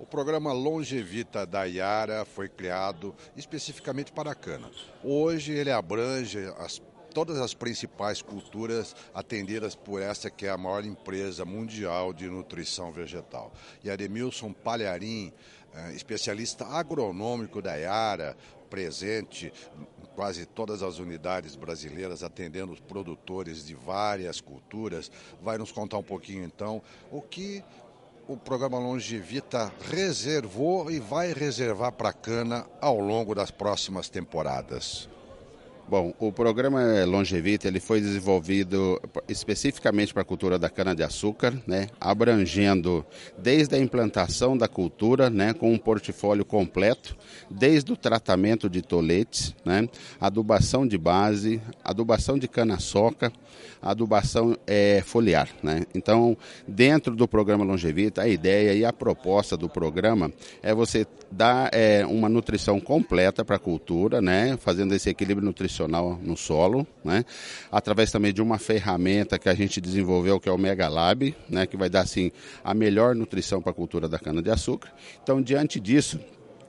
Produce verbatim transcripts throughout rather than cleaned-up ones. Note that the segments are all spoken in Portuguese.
programa Longevita da Yara foi criado especificamente para a cana. Hoje ele abrange as, todas as principais culturas atendidas por essa que é a maior empresa mundial de nutrição vegetal. E Ademilson Palharim, especialista agronômico da Yara, presente em quase todas as unidades brasileiras, atendendo os produtores de várias culturas, vai nos contar um pouquinho então o que o programa Longevita reservou e vai reservar para a cana ao longo das próximas temporadas. Bom, o programa Longevita ele foi desenvolvido especificamente para a cultura da cana-de-açúcar, né, abrangendo desde a implantação da cultura, né, com um portfólio completo, desde o tratamento de toletes, né, adubação de base, adubação de cana-soca, adubação é, foliar, né? Então, dentro do programa Longevita, a ideia e a proposta do programa é você dar é, uma nutrição completa para a cultura, né, fazendo esse equilíbrio nutricional no solo, né, através também de uma ferramenta que a gente desenvolveu, que é o Megalab, né, que vai dar assim a melhor nutrição para a cultura da cana-de-açúcar. Então, diante disso,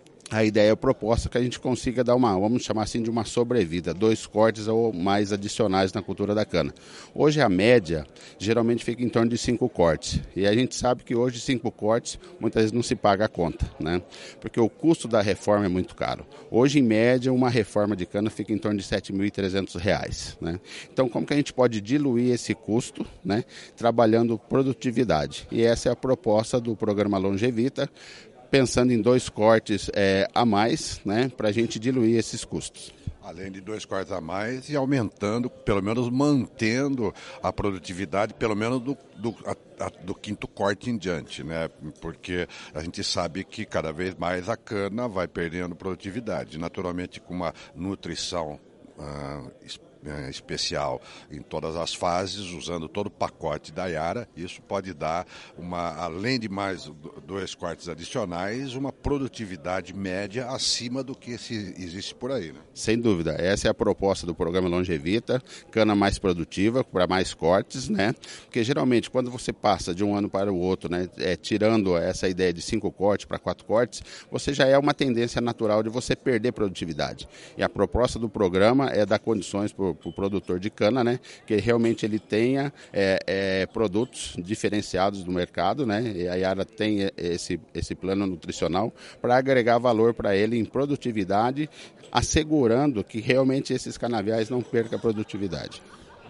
a ideia, a proposta é que a gente consiga dar uma, vamos chamar assim, de uma sobrevida, dois cortes ou mais adicionais na cultura da cana. Hoje a média geralmente fica em torno de cinco cortes. E a gente sabe que hoje cinco cortes muitas vezes não se paga a conta, né? Porque o custo da reforma é muito caro. Hoje, em média, uma reforma de cana fica em torno de sete mil e trezentos reais, né? Então, como que a gente pode diluir esse custo, né, trabalhando produtividade? E essa é a proposta do programa Longevita, pensando em dois cortes é, a mais, né, para a gente diluir esses custos. Além de dois cortes a mais e aumentando, pelo menos mantendo a produtividade, pelo menos do, do, a, a, do quinto corte em diante, né? Porque a gente sabe que cada vez mais a cana vai perdendo produtividade. Naturalmente, com uma nutrição ah, É, especial em todas as fases, usando todo o pacote da Yara, isso pode dar, uma, além de mais dois cortes adicionais, uma produtividade média acima do que se existe por aí, né? Sem dúvida, essa é a proposta do programa Longevita, cana mais produtiva, para mais cortes, né? Porque geralmente quando você passa de um ano para o outro, né, é, tirando essa ideia de cinco cortes para quatro cortes, você já é uma tendência natural de você perder produtividade. E a proposta do programa é dar condições para o produtor de cana, né, que realmente ele tenha é, é, produtos diferenciados do mercado, né, e a Yara tem esse, esse plano nutricional para agregar valor para ele em produtividade, assegurando que realmente esses canaviais não percam a produtividade.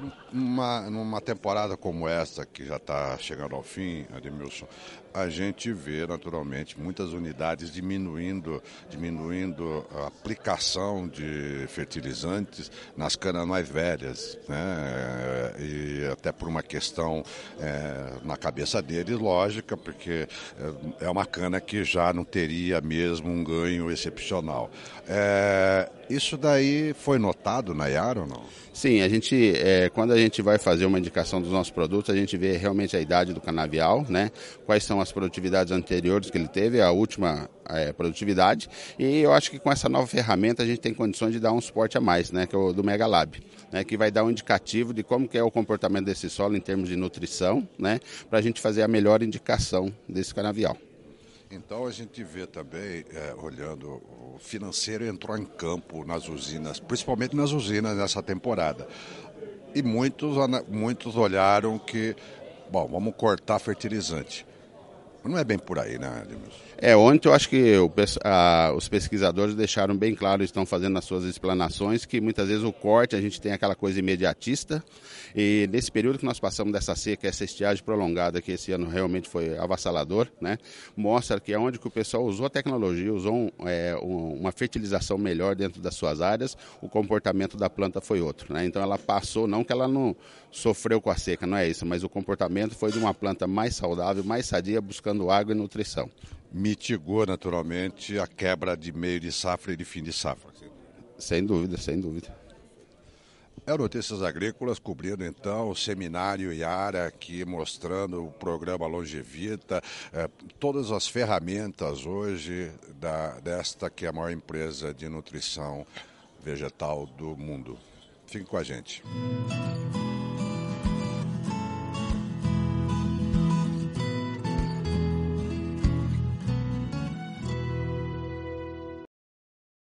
Numa, numa temporada como essa, que já está chegando ao fim, Ademilson, a gente vê naturalmente muitas unidades diminuindo, diminuindo a aplicação de fertilizantes nas canas mais velhas, né? E até por uma questão é, na cabeça deles, lógica, porque é uma cana que já não teria mesmo um ganho excepcional. É, isso daí foi notado na Yara ou não? Sim, a gente, é, quando a gente vai fazer uma indicação dos nossos produtos, a gente vê realmente a idade do canavial, né? Quais são as produtividades anteriores que ele teve, a última é, produtividade. E eu acho que com essa nova ferramenta a gente tem condições de dar um suporte a mais, né? Que é o do Megalab, né? Que vai dar um indicativo de como que é o comportamento desse solo em termos de nutrição, né? Para a gente fazer a melhor indicação desse canavial. Então a gente vê também, é, olhando, o financeiro entrou em campo nas usinas, principalmente nas usinas nessa temporada. E muitos, muitos olharam que, bom, vamos cortar fertilizante. Não é bem por aí, né, Ademilson? É, ontem eu acho que o, a, os pesquisadores deixaram bem claro, estão fazendo nas suas explanações, que muitas vezes o corte, a gente tem aquela coisa imediatista, e nesse período que nós passamos dessa seca, essa estiagem prolongada, que esse ano realmente foi avassalador, né, mostra que é onde que o pessoal usou a tecnologia, usou um, é, um, uma fertilização melhor dentro das suas áreas, o comportamento da planta foi outro, né? Então ela passou, não que ela não sofreu com a seca, não é isso, mas o comportamento foi de uma planta mais saudável, mais sadia, buscando água e nutrição. Mitigou naturalmente a quebra de meio de safra e de fim de safra. Sem dúvida, sem dúvida. É o Notícias Agrícolas cobrindo então o seminário Yara aqui, mostrando o programa Longevita, eh, todas as ferramentas hoje da, desta que é a maior empresa de nutrição vegetal do mundo. Fique com a gente.